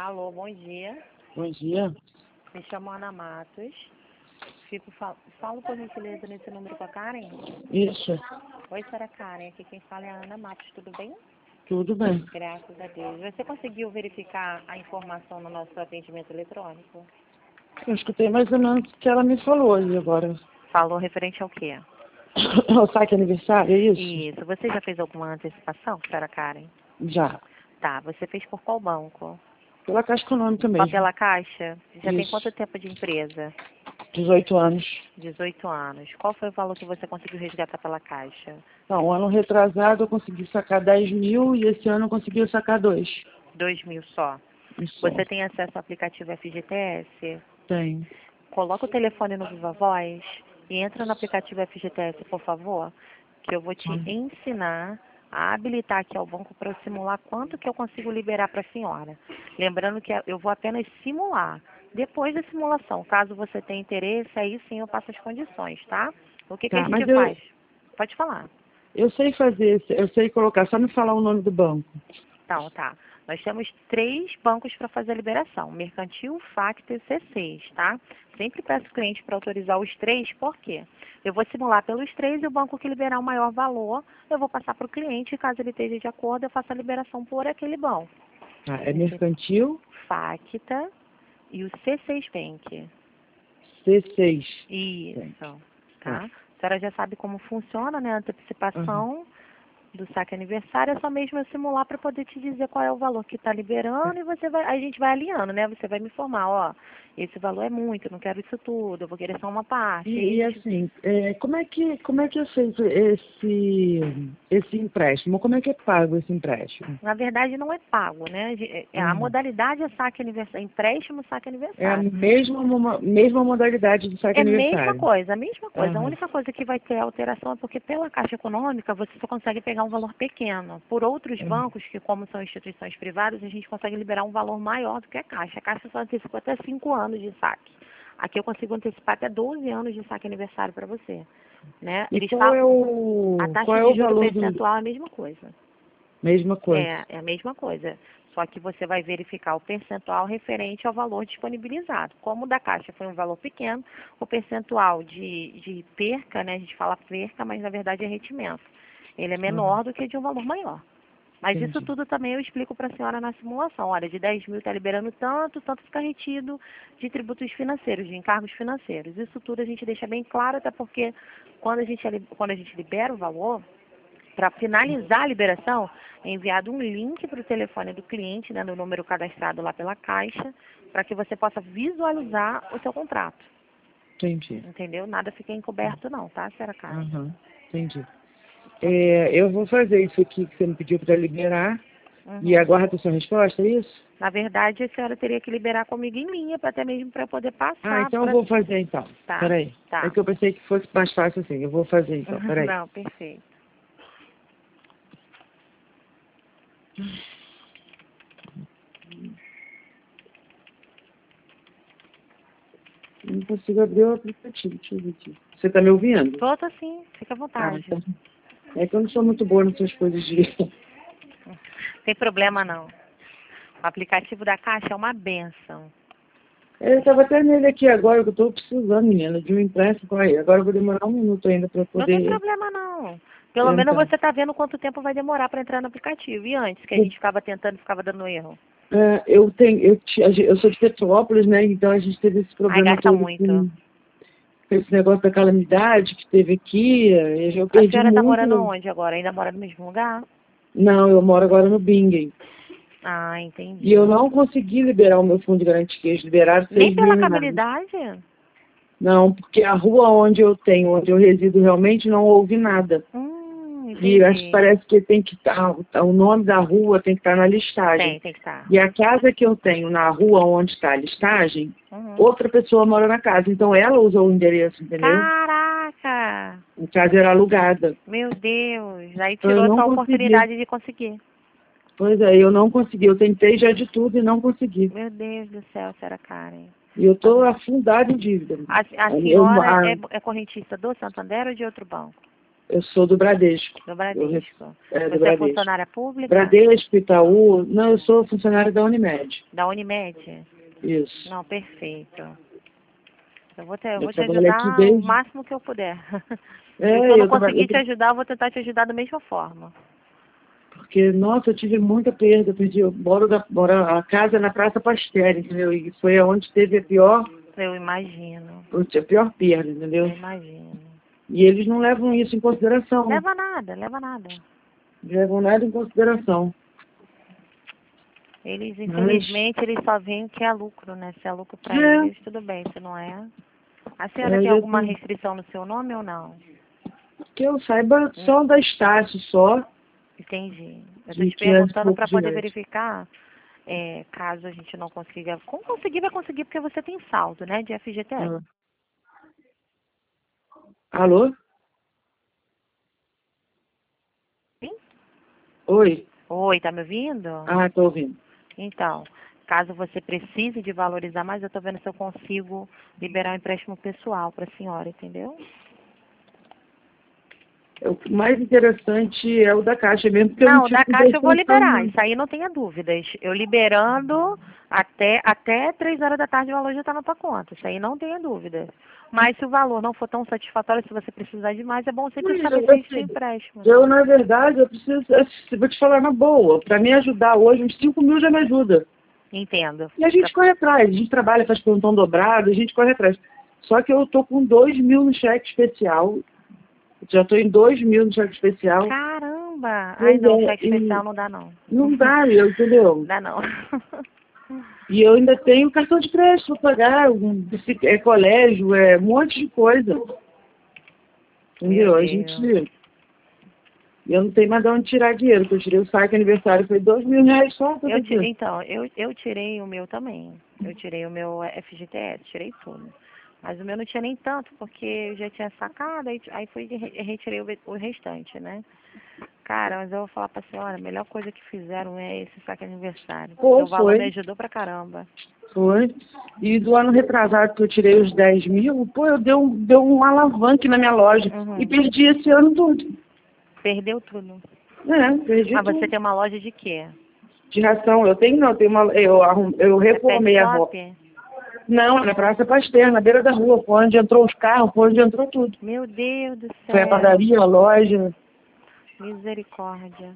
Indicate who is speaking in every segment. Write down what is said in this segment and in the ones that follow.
Speaker 1: Alô, bom dia.
Speaker 2: Bom dia.
Speaker 1: Me chamo Ana Matos. Falo por gentileza nesse número com a Karen?
Speaker 2: Isso,
Speaker 1: Oi, senhora Karen. Aqui quem fala é a Ana Matos. Tudo bem?
Speaker 2: tudo bem.
Speaker 1: Graças a Deus. Você conseguiu verificar a informação no nosso atendimento eletrônico?
Speaker 2: Eu escutei mais ou menos o que ela me falou aí agora.
Speaker 1: Falou referente ao quê?
Speaker 2: O saque aniversário, é isso?
Speaker 1: Isso. Você já fez alguma antecipação, senhora Karen?
Speaker 2: Já.
Speaker 1: Tá. Você fez por qual banco?
Speaker 2: Pela Caixa Econômica
Speaker 1: Só
Speaker 2: mesmo.
Speaker 1: pela Caixa? Já tem
Speaker 2: Isso.
Speaker 1: quanto tempo de empresa?
Speaker 2: 18 anos.
Speaker 1: 18 anos. Qual foi o valor que você conseguiu resgatar pela Caixa?
Speaker 2: Não, ano retrasado eu consegui sacar 10 mil e esse ano eu consegui sacar 2.
Speaker 1: 2.000 só.
Speaker 2: Isso.
Speaker 1: Você tem acesso ao aplicativo FGTS?
Speaker 2: Tem.
Speaker 1: Coloca o telefone no Viva Voz e entra no aplicativo FGTS, por favor, que eu vou te ensinar a habilitar aqui ao banco para eu simular quanto que eu consigo liberar para a senhora. Lembrando que eu vou apenas simular. Depois da simulação, caso você tenha interesse, aí sim eu passo as condições, tá? O que a
Speaker 2: Tá,
Speaker 1: gente
Speaker 2: mas
Speaker 1: faz? Pode falar.
Speaker 2: eu sei fazer, eu sei colocar, só me falar o nome do banco.
Speaker 1: Então, tá. Nós temos 3 bancos para fazer a liberação: Mercantil, Facta e C6, tá? Sempre peço o cliente para autorizar os 3, por quê? Eu vou simular pelos 3 e o banco que liberar o maior valor, eu vou passar para o cliente e caso ele esteja de acordo, eu faço a liberação por aquele banco.
Speaker 2: Tá, é Mercantil
Speaker 1: Facta e o C6 Bank.
Speaker 2: C6.
Speaker 1: Isso,
Speaker 2: Tá.
Speaker 1: tá? A senhora já sabe como funciona, né? A antecipação do saque aniversário, é só mesmo eu simular para poder te dizer qual é o valor que está liberando e a gente vai alinhando, né? Você vai me informar, ó, esse valor é muito, eu não quero isso tudo, eu vou querer só uma parte.
Speaker 2: E assim, como é que é feito esse empréstimo? Como é que é pago esse empréstimo?
Speaker 1: Na verdade, não é pago, né? A modalidade é saque aniversário, empréstimo, saque
Speaker 2: É a
Speaker 1: aniversário.
Speaker 2: mesma modalidade do saque
Speaker 1: É a mesma
Speaker 2: aniversário.
Speaker 1: coisa, a mesma coisa. A
Speaker 2: Aham.
Speaker 1: única coisa que vai ter alteração é porque pela Caixa Econômica você só consegue pegar um valor pequeno. Por outros bancos, que como são instituições privadas, a gente consegue liberar um valor maior do que a Caixa. A Caixa só antecipa até 5 anos de saque. Aqui eu consigo antecipar até 12 anos de saque aniversário para você. Né?
Speaker 2: E
Speaker 1: Eles falam, a
Speaker 2: qual
Speaker 1: taxa
Speaker 2: é
Speaker 1: de
Speaker 2: o
Speaker 1: juro
Speaker 2: valor do...
Speaker 1: percentual é a mesma coisa.
Speaker 2: Mesma coisa.
Speaker 1: É a mesma coisa. Só que você vai verificar o percentual referente ao valor disponibilizado. Como o da Caixa foi um valor pequeno, o percentual de perca, né? A gente fala perca, mas na verdade é retimento. Ele é menor do que de um valor maior. Mas isso
Speaker 2: Entendi.
Speaker 1: tudo também eu explico para a senhora na simulação. Olha, de 10 mil está liberando tanto, tanto fica retido de tributos financeiros, de encargos financeiros. Isso tudo a gente deixa bem claro, até porque quando a gente libera o valor, para finalizar a liberação, é enviado um link para o telefone do cliente, né, no número cadastrado lá pela Caixa, para que você possa visualizar o seu contrato.
Speaker 2: Entendi.
Speaker 1: Entendeu? Nada fica encoberto não, tá, senhora Karen?
Speaker 2: Aham. Entendi. Eu vou fazer isso aqui que você me pediu para liberar e aguardo a sua resposta, é isso?
Speaker 1: Na verdade, a senhora teria que liberar comigo em linha, até mesmo para poder
Speaker 2: Ah,
Speaker 1: passar
Speaker 2: então eu
Speaker 1: para...
Speaker 2: vou fazer então.
Speaker 1: Tá,
Speaker 2: Peraí. É
Speaker 1: tá.
Speaker 2: que eu pensei que fosse mais fácil assim. Eu vou fazer então. Peraí.
Speaker 1: Não, perfeito.
Speaker 2: Eu não consigo abrir o aplicativo. Deixa eu ver aqui. Você está me ouvindo?
Speaker 1: Tô sim, fica à
Speaker 2: Ah,
Speaker 1: vontade.
Speaker 2: então. É que eu não sou muito boa nessas coisas de...
Speaker 1: Tem problema não. O aplicativo da Caixa é uma bênção.
Speaker 2: Eu estava até nele aqui agora, que eu estou precisando, menina, de um empréstimo. Aí. Agora eu vou demorar um minuto ainda para
Speaker 1: Não tem
Speaker 2: poder
Speaker 1: problema não. Pelo menos
Speaker 2: tentar.
Speaker 1: você está vendo quanto tempo vai demorar para entrar no aplicativo. E antes, que a gente ficava tentando e ficava dando erro?
Speaker 2: Eu sou de Petrópolis, né? Então a gente teve esse
Speaker 1: Ai,
Speaker 2: problema
Speaker 1: gasta
Speaker 2: todo
Speaker 1: muito.
Speaker 2: com esse negócio da calamidade que teve aqui. Eu
Speaker 1: A
Speaker 2: perdi
Speaker 1: senhora está morando
Speaker 2: muito.
Speaker 1: onde agora? Ainda mora no mesmo lugar?
Speaker 2: Não, eu moro agora no Bingen.
Speaker 1: Ah,
Speaker 2: E eu
Speaker 1: entendi.
Speaker 2: não consegui liberar o meu fundo de garantia. Eles liberaram
Speaker 1: Nem
Speaker 2: 6 mil
Speaker 1: pela
Speaker 2: reais.
Speaker 1: calamidade?
Speaker 2: Não, porque a rua onde eu resido realmente não houve nada. E acho que
Speaker 1: Entendi.
Speaker 2: parece que tem que estar, o nome da rua tem que estar na listagem.
Speaker 1: Tem que estar.
Speaker 2: E a casa que eu tenho na rua onde está a listagem,
Speaker 1: Uhum.
Speaker 2: outra pessoa mora na casa. Então ela usou o endereço, entendeu?
Speaker 1: Caraca!
Speaker 2: A casa era alugada.
Speaker 1: Meu Deus! Aí
Speaker 2: Então eu
Speaker 1: tirou a
Speaker 2: não
Speaker 1: sua
Speaker 2: consegui.
Speaker 1: oportunidade de conseguir.
Speaker 2: Pois é, eu não consegui. Eu tentei já de tudo e não consegui.
Speaker 1: Meu Deus do céu, senhora Karen.
Speaker 2: E eu estou afundada em dívida.
Speaker 1: A
Speaker 2: Eu,
Speaker 1: senhora
Speaker 2: a-
Speaker 1: é correntista do Santander ou de outro banco?
Speaker 2: Eu sou do Bradesco.
Speaker 1: Do Bradesco.
Speaker 2: Do
Speaker 1: Você é
Speaker 2: Bradesco.
Speaker 1: funcionária pública?
Speaker 2: Bradesco, Itaú. Não, eu sou funcionária da Unimed.
Speaker 1: Da Unimed?
Speaker 2: Isso.
Speaker 1: Não, perfeito. Eu vou te
Speaker 2: trabalho aqui
Speaker 1: ajudar o
Speaker 2: desde...
Speaker 1: máximo que eu puder.
Speaker 2: É,
Speaker 1: E se eu não
Speaker 2: eu trabalho...
Speaker 1: conseguir te ajudar, eu vou tentar te ajudar da mesma forma.
Speaker 2: Porque, nossa, eu tive muita perda. Eu moro a casa na Praça Pasteur, entendeu? E foi onde teve
Speaker 1: Eu imagino.
Speaker 2: a pior perda, entendeu?
Speaker 1: Eu imagino.
Speaker 2: E eles não levam isso em consideração.
Speaker 1: Leva nada, leva nada.
Speaker 2: Não levam nada em consideração.
Speaker 1: Eles, infelizmente, eles só veem o que é lucro, né? Se é lucro pra eles, tudo bem, se não é. A senhora tem alguma restrição no seu nome ou não?
Speaker 2: Que eu saiba, só da Estácio, só.
Speaker 1: Entendi. Eu estou te perguntando para poder verificar, caso a gente não consiga. Como conseguir, vai conseguir, porque você tem saldo, né, de FGTS.
Speaker 2: Alô?
Speaker 1: Sim?
Speaker 2: Oi.
Speaker 1: Oi, tá me ouvindo?
Speaker 2: Ah, tô ouvindo.
Speaker 1: Então, caso você precise de valorizar mais, eu tô vendo se eu consigo liberar um empréstimo pessoal para a senhora, entendeu?
Speaker 2: O mais interessante é o da Caixa mesmo, porque eu
Speaker 1: Não,
Speaker 2: não
Speaker 1: o
Speaker 2: tive
Speaker 1: da Caixa eu vou liberar,
Speaker 2: não.
Speaker 1: isso aí não tenha dúvidas. Eu liberando até 3 horas da tarde o valor já está na tua conta, isso aí não tenha dúvidas. Mas se o valor não for tão satisfatório, se você precisar de mais, é bom sempre estabelecer esse empréstimo.
Speaker 2: Eu, na verdade, eu preciso, vou te falar na boa, para me ajudar hoje, uns 5 mil já me ajuda.
Speaker 1: Entendo.
Speaker 2: E a gente corre atrás, a gente trabalha, faz plantão dobrado, a gente corre atrás. Só que eu tô com 2 mil no cheque especial, já tô em 2 mil no cheque especial.
Speaker 1: Caramba! Ai, não, cheque especial não dá, não.
Speaker 2: Não dá, entendeu?
Speaker 1: Não dá, não.
Speaker 2: E eu ainda tenho cartão de crédito para pagar, colégio, um monte de coisa. Entendeu? A gente... Eu não tenho mais de onde tirar dinheiro, porque eu tirei o saque aniversário, foi 2 mil reais só.
Speaker 1: Então, eu tirei o meu também. Eu tirei o meu FGTS, tirei tudo. Mas o meu não tinha nem tanto, porque eu já tinha sacado, aí fui e retirei o restante, né? Cara, mas eu vou falar pra senhora, a melhor coisa que fizeram é esse saque aniversário.
Speaker 2: Pô,
Speaker 1: o valor me ajudou pra caramba.
Speaker 2: Foi. E do ano retrasado que eu tirei os 10 mil, pô, deu um alavanque na minha loja. E perdi esse ano tudo.
Speaker 1: Perdeu tudo.
Speaker 2: Perdi
Speaker 1: Mas
Speaker 2: tudo.
Speaker 1: você tem uma loja de quê?
Speaker 2: De ração, eu tenho eu reformei a rua. Não, na Praça Pasteur, na beira da rua, foi onde entrou os carros, foi onde entrou tudo.
Speaker 1: Meu Deus do céu.
Speaker 2: Foi a padaria, a loja.
Speaker 1: Misericórdia.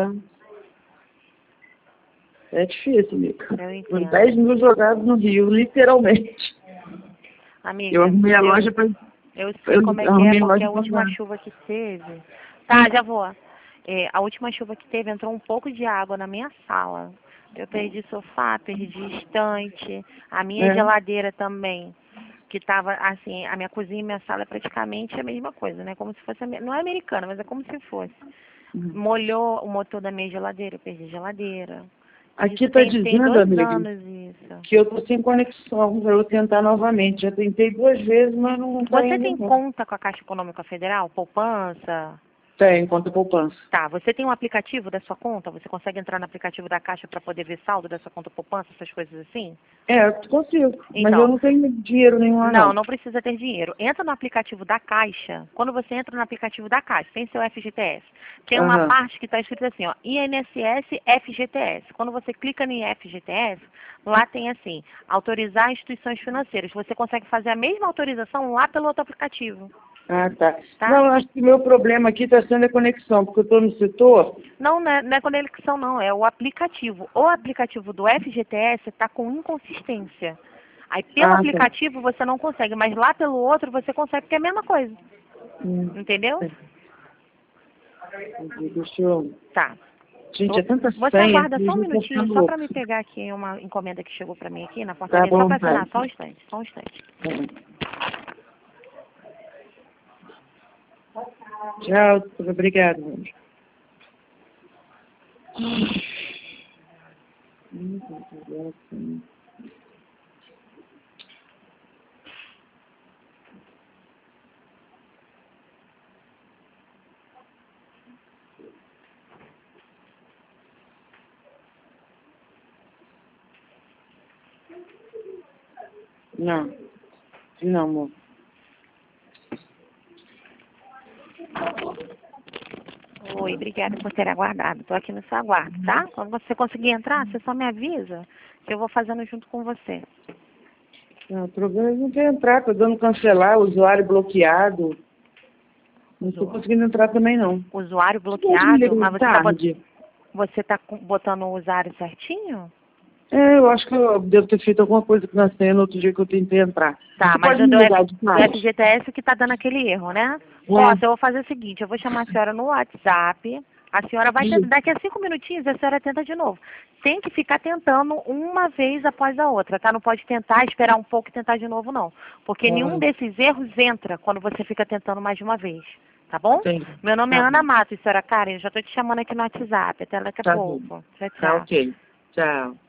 Speaker 2: É difícil, amiga.
Speaker 1: Eu entendo.
Speaker 2: Os 10 mil jogados no Rio, literalmente.
Speaker 1: Amiga,
Speaker 2: eu arrumei a loja para...
Speaker 1: Eu sei como é que é, porque a última chuva que teve... Tá, já vou. A última chuva que teve, entrou um pouco de água na minha sala. Eu perdi sofá, perdi estante, a minha geladeira também. Que tava, assim, a minha cozinha e minha sala é praticamente a mesma coisa, né? Como se fosse, não é americana, mas é como se fosse. Molhou o motor da minha geladeira, eu perdi a geladeira.
Speaker 2: Aqui está dizendo, amiga,
Speaker 1: isso.
Speaker 2: que eu estou sem conexão, para eu tentar novamente. Já tentei 2 vezes, mas não está indo.
Speaker 1: Você tem conta com a Caixa Econômica Federal? Poupança?
Speaker 2: Tem, conta poupança.
Speaker 1: Tá, você tem um aplicativo da sua conta? Você consegue entrar no aplicativo da Caixa para poder ver saldo da sua conta poupança, essas coisas assim?
Speaker 2: Consigo,
Speaker 1: então,
Speaker 2: mas eu não tenho dinheiro nenhum lá, não.
Speaker 1: Não precisa ter dinheiro. Entra no aplicativo da Caixa. Quando você entra no aplicativo da Caixa, tem seu FGTS. Tem uma parte que está escrito assim, ó, INSS FGTS. Quando você clica em FGTS, lá tem assim, autorizar instituições financeiras. Você consegue fazer a mesma autorização lá pelo outro aplicativo.
Speaker 2: Ah, tá. Não, acho que o meu problema aqui está sendo a conexão, porque eu estou no setor.
Speaker 1: Não é conexão, não. É o aplicativo. O aplicativo do FGTS está com inconsistência. Aí pelo aplicativo você não consegue, mas lá pelo outro você consegue, porque é a mesma coisa. Entendeu?
Speaker 2: Deixa eu...
Speaker 1: Tá.
Speaker 2: Gente, é tanta senha.
Speaker 1: Você aguarda só um minutinho, só para me pegar aqui uma encomenda que chegou para mim aqui na portaria. Só para assinar, só um instante, só um instante.
Speaker 2: Tchau, obrigada. Não, amor.
Speaker 1: Oi, obrigada por ter aguardado. Estou aqui no seu aguardo, tá? Quando você conseguir entrar, você só me avisa que eu vou fazendo junto com você.
Speaker 2: Não, o problema é não quer entrar, tá dando cancelar, usuário bloqueado. Não estou conseguindo entrar também, não.
Speaker 1: Usuário
Speaker 2: Pode me
Speaker 1: bloqueado,
Speaker 2: ligar
Speaker 1: mas
Speaker 2: tarde.
Speaker 1: você tá botando o usuário certinho?
Speaker 2: É, eu acho que eu devo ter feito alguma coisa com a senha no outro dia que eu tentei entrar.
Speaker 1: Tá,
Speaker 2: Você
Speaker 1: mas
Speaker 2: pode
Speaker 1: o
Speaker 2: me ligar de
Speaker 1: do
Speaker 2: tarde?
Speaker 1: FGTS que tá dando aquele erro, né?
Speaker 2: É.
Speaker 1: Ó, eu vou fazer o seguinte, eu vou chamar a senhora no WhatsApp, a senhora vai ter,
Speaker 2: Isso.
Speaker 1: daqui a 5 minutinhos a senhora tenta de novo. Tem que ficar tentando uma vez após a outra, tá? Não pode tentar, esperar um pouco e tentar de novo, não. Porque nenhum desses erros entra quando você fica tentando mais de uma vez. Tá bom?
Speaker 2: Entendi.
Speaker 1: Meu nome
Speaker 2: Tá
Speaker 1: é Ana
Speaker 2: bom.
Speaker 1: Matos, senhora Karen. Eu já tô te chamando aqui no WhatsApp. Até daqui a
Speaker 2: Tá bom.
Speaker 1: pouco. Tchau,
Speaker 2: Tá
Speaker 1: tchau.
Speaker 2: ok. Tchau.